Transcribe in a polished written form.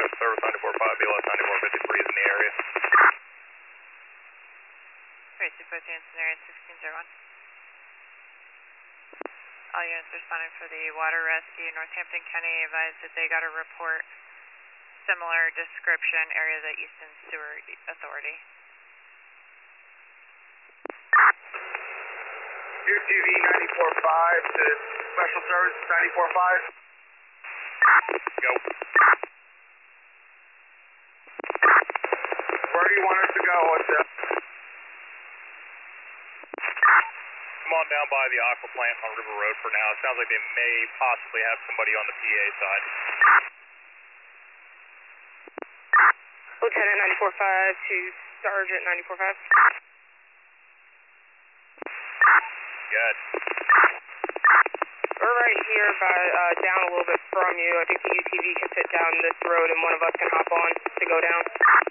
Special Service 945, BLS 9453 is in the area. Great, 214 in area 1601. All units responding for the water rescue. Northampton County advised that they got a report. Similar description, area of the Easton Sewer Authority. UTV 94.5 to Special Service 94.5. Go. Where do you want us to go? What's up? Come on down by the aqua plant on River Road for now. It sounds like they may possibly have somebody on the PA side. Lieutenant 94.5 to Sergeant 94.5. Good. We're right here down a little bit from you. I think the UTV can fit down this road and one of us can hop on to go down.